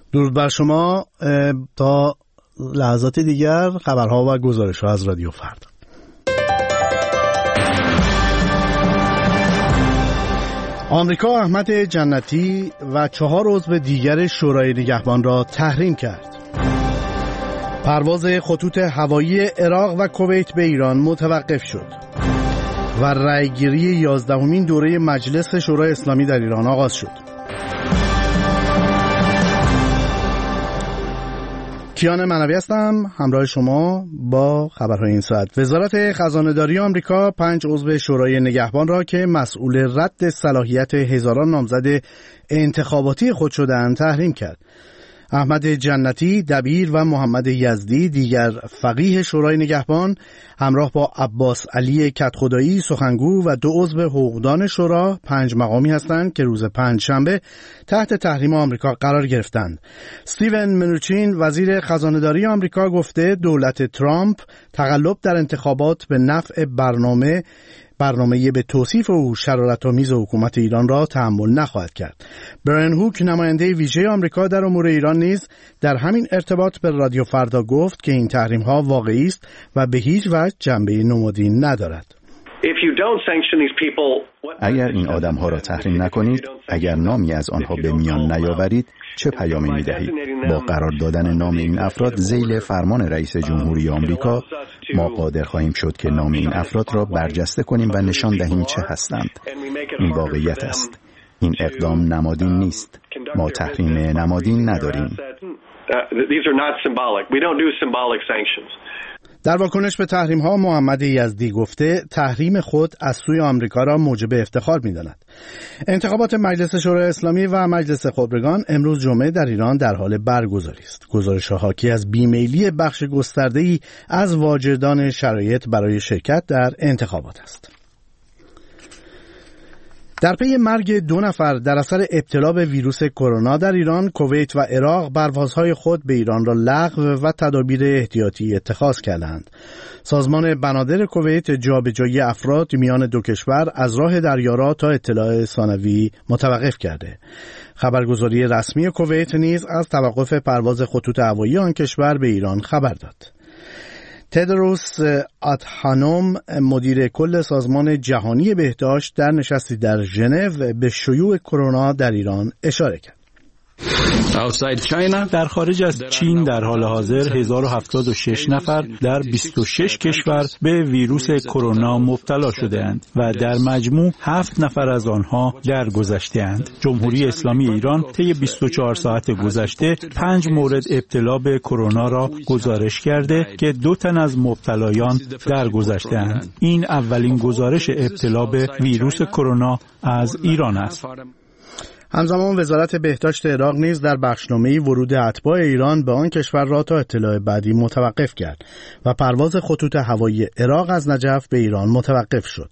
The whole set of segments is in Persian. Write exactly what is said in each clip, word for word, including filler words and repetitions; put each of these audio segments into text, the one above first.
درود بر شما. تا لحظات دیگر خبرها و گزارش‌ها از رادیو فردا. آمریکا احمد جنتی و چهار عضو دیگر شورای نگهبان را تحریم کرد. پرواز خطوط هوایی عراق و کویت به ایران متوقف شد و رأیگیری یازدهمین دوره مجلس شورای اسلامی در ایران آغاز شد. کیان منوی هستم همراه شما با خبرهای این ساعت. وزارت خزانه‌داری آمریکا پنج عضو شورای نگهبان را که مسئول رد صلاحیت هزاران نامزد انتخاباتی خود شدند تحریم کرد. احمد جنتی دبیر و محمد یزدی دیگر فقیه شورای نگهبان همراه با عباس علی کدخدایی سخنگو و دو عضو حقوقدان شورا پنج مقامی هستند که روز پنج شنبه تحت تحریم آمریکا قرار گرفتند. استیون منوچین وزیر خزانه‌داری آمریکا گفته دولت ترامپ تقلب در انتخابات به نفع برنامه برنامه به توصیف او شرارت‌آمیز حکومت ایران را تحمل نخواهد کرد. برایان هوک نماینده ویژه آمریکا در امور ایران نیز در همین ارتباط به رادیو فردا گفت که این تحریم‌ها واقعی است و به هیچ وجه جنبه نمادین ندارد. اگر این آدم‌ها را تحریم نکنید، اگر نامی از آنها به میان نیاورید، چه پیامی می‌دهید؟ با قرار دادن نام این افراد ذیل فرمان رئیس جمهوری آمریکا، ما قادر خواهیم شد که نام این افراد را برجسته کنیم و نشان دهیم چه هستند. این واقعیت است. این اقدام نمادین نیست. ما تحریم نمادین نداریم. در واکنش به تحریم ها محمد یزدی گفته تحریم خود از سوی آمریکا را موجب افتخار می‌داند. انتخابات مجلس شورای اسلامی و مجلس خبرگان امروز جمعه در ایران در حال برگزاری است. گزارش حاکی از بیمیلی بخش گسترده‌ای از واجدان شرایط برای شرکت در انتخابات است. در پی مرگ دو نفر در اثر ابتلا به ویروس کرونا در ایران، کویت و عراق پروازهای خود به ایران را لغو و تدابیر احتیاطی اتخاذ کردند. سازمان بنادر کویت جابجایی افراد میان دو کشور از راه دریارا تا اطلاع ثانوی متوقف کرده. خبرگزاری رسمی کویت نیز از توقف پرواز خطوط هوایی آن کشور به ایران خبر داد. تدروس آدهانوم مدیر کل سازمان جهانی بهداشت در نشستی در ژنو به شیوع کرونا در ایران اشاره کرد. در خارج از چین در حال حاضر هزار و هفتاد و شش نفر در بیست و شش کشور به ویروس کرونا مبتلا شده‌اند و در مجموع هفت نفر از آنها درگذشته‌اند. جمهوری اسلامی ایران طی بیست و چهار ساعت گذشته پنج مورد ابتلا به کرونا را گزارش کرده که دو تن از مبتلایان درگذشته‌اند. این اولین گزارش ابتلا به ویروس کرونا از ایران است. همزمان وزارت بهداشت عراق نیز در بخشنامه‌ای ورود اتباع ایران به آن کشور را تا اطلاع بعدی متوقف کرد و پرواز خطوط هوایی عراق از نجف به ایران متوقف شد.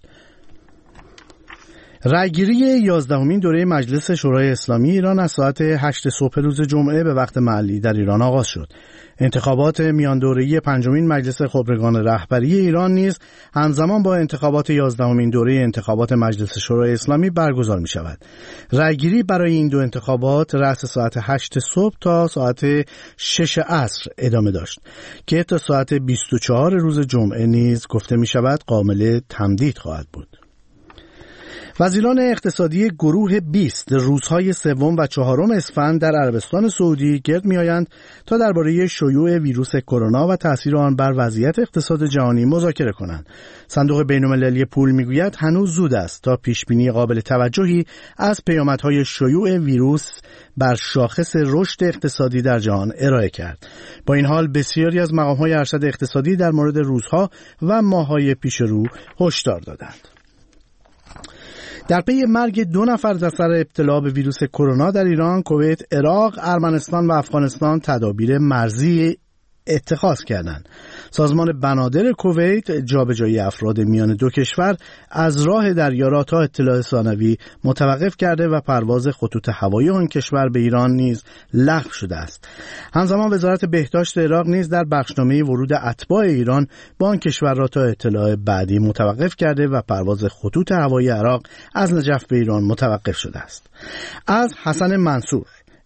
رأیگیری یازدهمین دوره مجلس شورای اسلامی ایران از ساعت هشت صبح روز جمعه به وقت محلی در ایران آغاز شد. انتخابات میان دوره‌ای پنجمین مجلس خبرگان رهبری ایران نیز همزمان با انتخابات یازدهمین دوره انتخابات مجلس شورای اسلامی برگزار می شود. رأیگیری برای این دو انتخابات رأس ساعت هشت صبح تا ساعت شش عصر ادامه داشت که تا ساعت بیست و چهار روز جمعه نیز گفته می شود قابل تمدید خواهد بود. وزیران اقتصادی گروه بیست روزهای سوم و چهارم اسفند در عربستان سعودی گرد می‌آیند تا درباره شیوع ویروس کرونا و تأثیر آن بر وضعیت اقتصاد جهانی مذاکره کنند. صندوق بین‌المللی پول می‌گوید هنوز زود است تا پیشبینی قابل توجهی از پیامدهای شیوع ویروس بر شاخص رشد اقتصادی در جهان ارائه کرد. با این حال بسیاری از مقام‌های ارشد اقتصادی در مورد روزها و ماه‌های پیش رو هشدار دادند. در پی مرگ دو نفر در اثر ابتلا به ویروس کرونا در ایران، کویت، عراق، ارمنستان و افغانستان تدابیر مرزی اتخاذ کردند. سازمان بنادر کویت جابجایی افراد میان دو کشور از راه دریارا تا اطلاع ثانوی متوقف کرده و پرواز خطوط هوایی آن کشور به ایران نیز لغو شده است. همزمان وزارت بهداشت عراق نیز در بخشنامه ورود اتباع ایران با آن کشور را تا اطلاع بعدی متوقف کرده و پرواز خطوط هوایی عراق از نجف به ایران متوقف شده است. از حسن منصور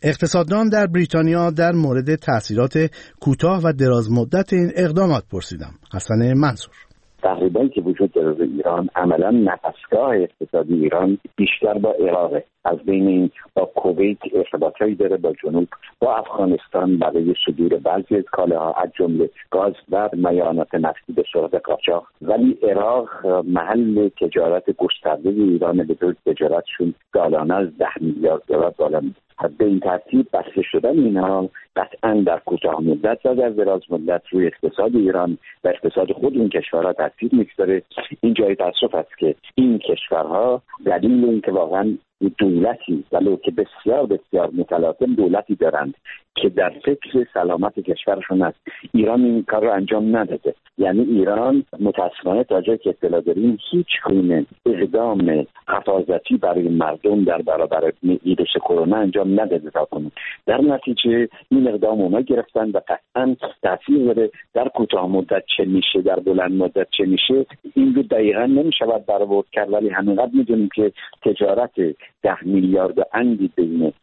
اقتصاددان در بریتانیا در مورد تأثیرات کوتاه و دراز مدت این اقدامات پرسیدم. حسن منصور: تقریباً که وجود داره در ایران، عملاً نفسگاه اقتصادی ایران بیشتر با عراقه. از بین این با کویت ارتباطی داره، با جنوب، با افغانستان برای صدور بعضی از کالاها از جمله گاز و میانات نفتی به صورت قاچاق. ولی عراق محل تجارت گسترده ایران، به طور تجارتشون سالانه از ده میلیارد دلار بالا میره. به این ترتیب بسته شدن اینها قطعاً در کوتاه مدت و در دراز مدت روی اقتصاد ایران و اقتصاد خود این کشورها تاثیر میگذاره. این جای تأسف است که این کشورها دلیل این که واقعاً دولتی ولو که بسیار بسیار متلاطم دولتی دارند که در فکر سلامت کشورشون است، ایران این کار رو انجام نداده. یعنی ایران متاسفانه تا جایی که اطلاع داریم هیچ گونه اقدام حفاظتی برای مردم در برابر ویروس کرونا انجام نداده تا کنون. در نتیجه این اقدام اونا گرفتن و قطعاً تاثیر داره. در کوتاه مدت چه میشه، در بلند مدت چه میشه، این رو دقیقاً نمیشود برآورد کرد، ولی همینقدر میدونیم که تجارت ده میلیارد اندی بین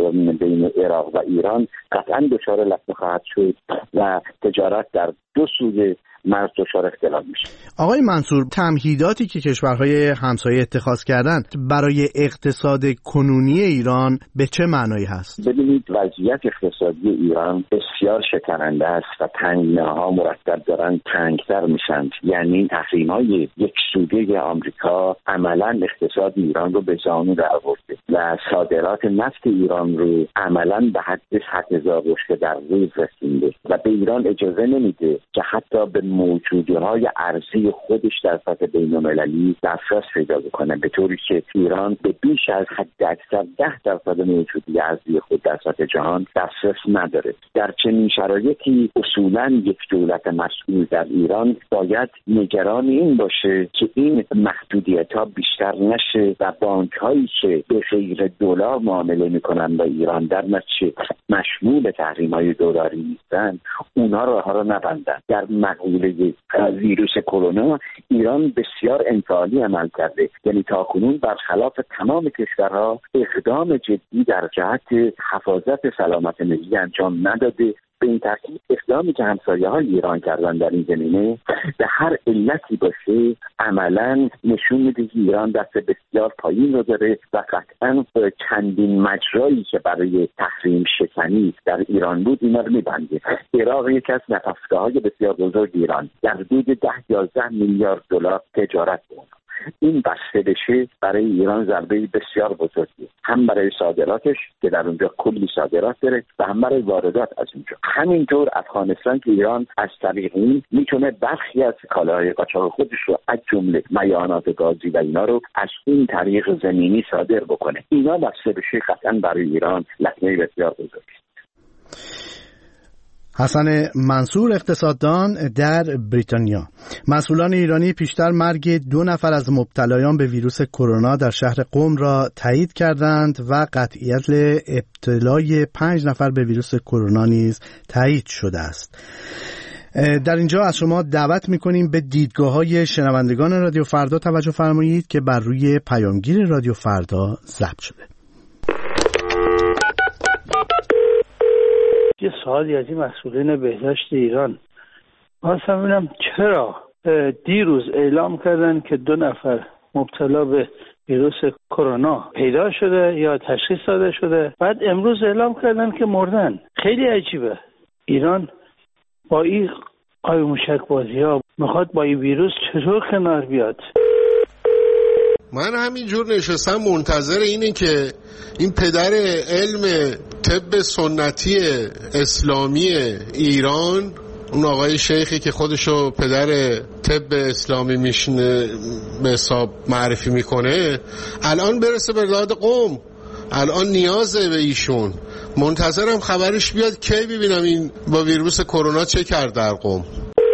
بین عراق و ایران قطعاً دچار لطمه خواهد شد و تجارت در دو سوی مرز دچار اختلال میشه. آقای منصور، تمهیداتی که کشورهای همسایه اتخاذ کردند برای اقتصاد کنونی ایران به چه معنایی هست؟ ببینید، وضعیت اقتصادی ایران بسیار شکننده است و تنگناها مرتب دارن تنگتر میشن. یعنی تحریم‌های یک سوده آمریکا عملاً اقتصاد ایران رو به زانو در آورده و صادرات نفت ایران رو عملاً به حد صد هزار بشکه در روز رسونده و به ایران اجازه نمیده که حتی به موجودی‌های ارزی خودش در سطح بین‌المللی دسترس پیدا بکنه، به طوری که ایران به بیش از حداکثر ده درصد موجودی ارزی خود در سطح جهان دسترس نداره. در چنین شرایطی اصولاً یک دولت مسئول در ایران باید نگران این باشه که این محدودیت‌ها بیشتر نشه و بانک‌هایی که به غیر دلار معامله می‌کنن با ایران در نتیجه مشمول تحریم‌های دلاری نیستن، اونها راه رو نبندن. در مقابل ویروس کرونا ایران بسیار انفعالی عمل کرده. یعنی تاکنون برخلاف تمام کشورها اقدام جدی در جهت حفاظت سلامت ملی انجام نداده. به این ترتیب اقدامی که همسایه‌های ایران کردن در این زمینه به هر علتی باشه عملاً نشون میده که ایران دست بسیار پایین رو داره و قطعاً چندین مجرایی که برای تحریم شکنی در ایران بود اینا رو میبنده. عراق یکی از نفسگاه‌های بسیار بزرگ ایران در حدود ده یازده میلیارد دلار تجارت بود. این بسته بشه برای ایران ضربه بسیار بزرگی، هم برای صادراتش که در اونجا کلی صادرات داره و هم برای واردات از اونجا. همینطور افغانستان که ایران از طریق این میتونه برخی از کالاهای قاچاق خودش رو از جمله میانات گازی و اینا رو از این طریق زمینی صادر بکنه. اینا بسته بشه قطعا برای ایران لطمه بسیار بزرگی. حسن منصور، اقتصاددان در بریتانیا. مسئولان ایرانی پیشتر مرگ دو نفر از مبتلایان به ویروس کرونا در شهر قم را تایید کردند و قطعیت ابتلای پنج نفر به ویروس کرونا نیز تایید شده است. در اینجا از شما دعوت میکنیم به دیدگاه‌های شنوندگان رادیو فردا توجه فرمایید که بر روی پیامگیر رادیو فردا ضبط شده. یه سوالی از این مسئولین بهداشت ایران، خواستم ببینم چرا دیروز اعلام کردن که دو نفر مبتلا به ویروس کرونا پیدا شده یا تشخیص داده شده، بعد امروز اعلام کردن که مردن. خیلی عجیبه. ایران با این قایم موشک بازی ها میخواد با این ویروس چطور کنار بیاد؟ من همینجور نشستم منتظر اینه که این پدر علم طب سنتی اسلامی ایران، اون آقای شیخی که خودشو پدر طب اسلامی میشنه به حساب معرفی میکنه، الان برسه به داد قم. الان نیازه به ایشون. منتظرم خبرش بیاد کی ببینم این با ویروس کرونا چه کرد در قم.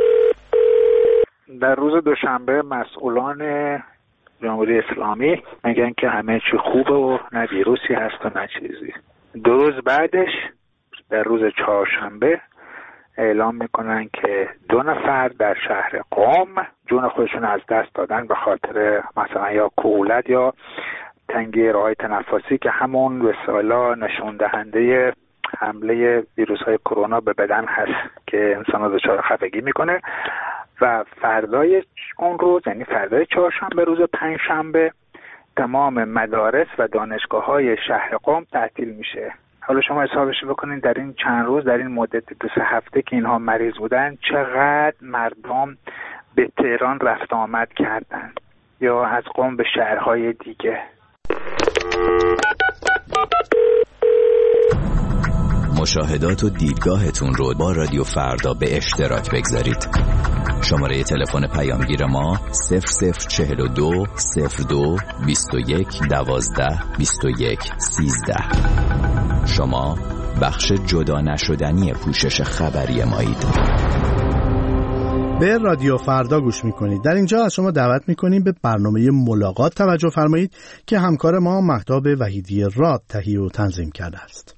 در روز دوشنبه مسئولان جمهوری اسلامی میگن که همه چی خوبه و نه ویروسی هست و نه چیزی. دو روز بعدش در روز چهارشنبه اعلام میکنن که دو نفر در شهر قم جون خودشون از دست دادن به خاطر مثلا یا کهولت یا تنگی راه‌های تنفسی که همون به اصطلاح نشون دهنده حمله ویروس های کرونا به بدن هست که انسان رو دچار خفگی میکنه. و فردای اون روز، یعنی فردای چهارشنبه روز پنجشنبه، تمام مدارس و دانشگاه های شهر قم تعطیل میشه. حالا شما حسابش بکنین در این چند روز، در این مدت دو سه هفته که اینها مریض بودن، چقدر مردم به تهران رفت آمد کردن یا از قم به شهرهای دیگه. مشاهدات و دیدگاهتون رو با رادیو فردا به اشتراک بگذارید. شماره تلفن پیامگیر ما صفر صفر چهل و دو صفر دو بیست و یک دوازده بیست و یک سیزده. شما بخش جدا نشدنی پوشش خبری مایید. به رادیو فردا گوش میکنید. در اینجا از شما دعوت میکنیم به برنامه ملاقات توجه فرمایید که همکار ما مهتاب وحیدی راد تهیه و تنظیم کرده است.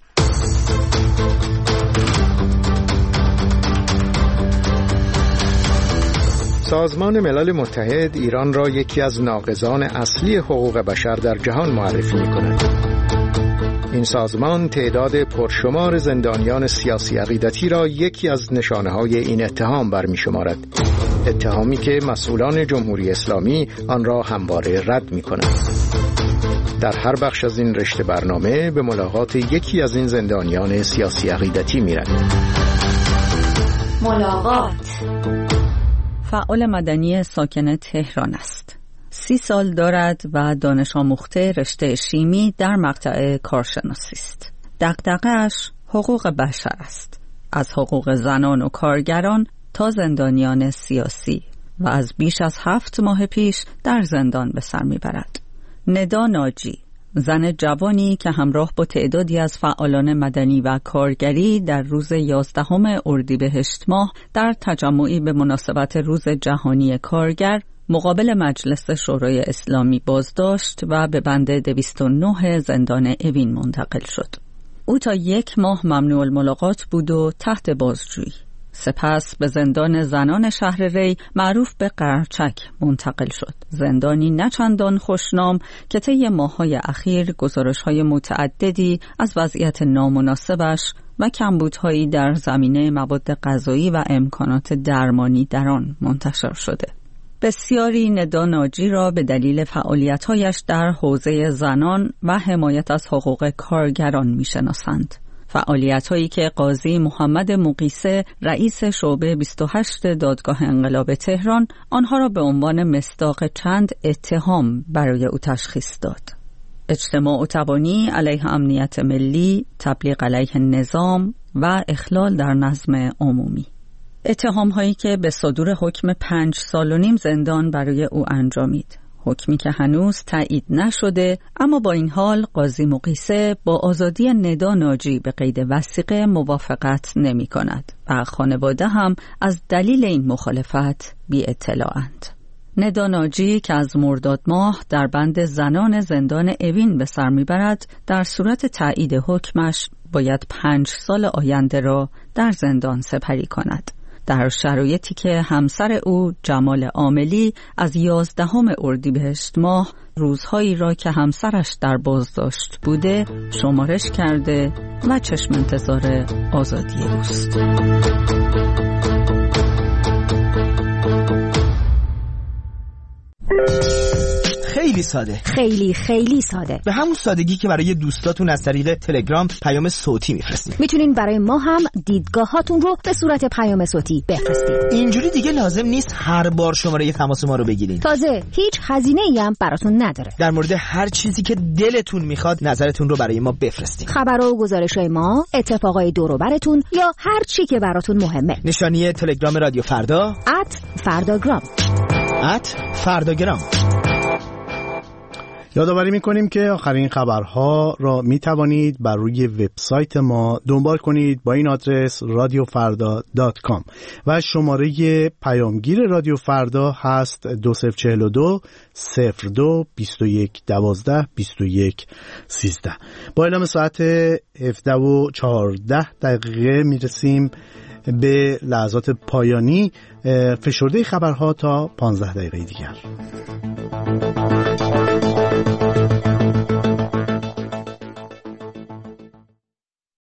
سازمان ملل متحد ایران را یکی از ناقضان اصلی حقوق بشر در جهان معرفی می‌کند. این سازمان تعداد پرشمار زندانیان سیاسی عقیدتی را یکی از نشانه‌های این اتهام برمی‌شمارد. اتهامی که مسئولان جمهوری اسلامی آن را همواره رد می‌کنند. در هر بخش از این رشته برنامه به ملاقات یکی از این زندانیان سیاسی عقیدتی می‌رویم. ملاقات. فعال مدنی ساکن تهران است. سی سال دارد و دانش آموخته رشته شیمی در مقطع کارشناسی است. دغدغه‌اش حقوق بشر است. از حقوق زنان و کارگران تا زندانیان سیاسی و از بیش از هفت ماه پیش در زندان به سر میبرد. ندا ناجی، زن جوانی که همراه با تعدادی از فعالان مدنی و کارگری در روز یازدهم اردیبهشت ماه در تجمعی به مناسبت روز جهانی کارگر مقابل مجلس شورای اسلامی بازداشت و به بند دویست و نه زندان اوین منتقل شد. او تا یک ماه ممنوع الملاقات بود و تحت بازجویی. سپس به زندان زنان شهر ری معروف به قرچک منتقل شد. زندانی نچندان خوشنام که طی ماه‌های اخیر گزارش‌های متعددی از وضعیت نامناسبش و کمبودهایی در زمینه مواد غذایی و امکانات درمانی در آن منتشر شده. بسیاری ندا ناجی را به دلیل فعالیت‌هایش در حوزه زنان و حمایت از حقوق کارگران می‌شناسند. فعالیت‌هایی که قاضی محمد مقیسه رئیس شعبه بیست و هشت دادگاه انقلاب تهران آنها را به عنوان مصداق چند اتهام برای او تشخیص داد: اجتماع و تبانی علیه امنیت ملی، تبلیغ علیه نظام و اخلال در نظم عمومی. اتهام هایی که به صدور حکم پنج سال و نیم زندان برای او انجامید. حکمی که هنوز تایید نشده، اما با این حال قاضی مقیسه با آزادی ندا ناجی به قید وثیقه موافقت نمی کند و خانواده هم از دلیل این مخالفت بی اطلاعند. ندا ناجی که از مرداد ماه در بند زنان زندان اوین به سر می برد، در صورت تایید حکمش باید پنج سال آینده را در زندان سپری کند. در شرایطی که همسر او جمال عاملی از یازدهم اردیبهشت ماه روزهایی را که همسرش در بازداشت بوده شمارش کرده و چشم انتظار آزادی اوست. خیلی ساده، خیلی خیلی ساده، به همون سادگی که برای دوستاتون از طریق تلگرام پیام صوتی میفرستین. میتونین برای ما هم دیدگاهاتون رو به صورت پیام صوتی بفرستید. اینجوری دیگه لازم نیست هر بار شماره تماس ما رو بگیرین. تازه هیچ هزینه‌ای هم براتون نداره. در مورد هر چیزی که دلتون میخواد نظرتون رو برای ما بفرستین. خبرها و گزارش‌های ما، اتفاقای دور و براتون یا هر چی که براتون مهمه. نشانی تلگرام رادیو فردا ات فرداگرام ات فرداگرام. یادآوری می‌کنیم که آخرین خبرها را می‌توانید بر روی وبسایت ما دنبال کنید با این آدرس رادیو فردا دات کام و شماره پیامگیر رادیو فردا هست دو صفر چهل دو صفر دو بیست و یک دوازده بیست و یک سیزده. با اعلام ساعت هفده و چهارده دقیقه میرسیم به لحظات پایانی. فشرده خبرها تا پانزده دقیقه دیگر.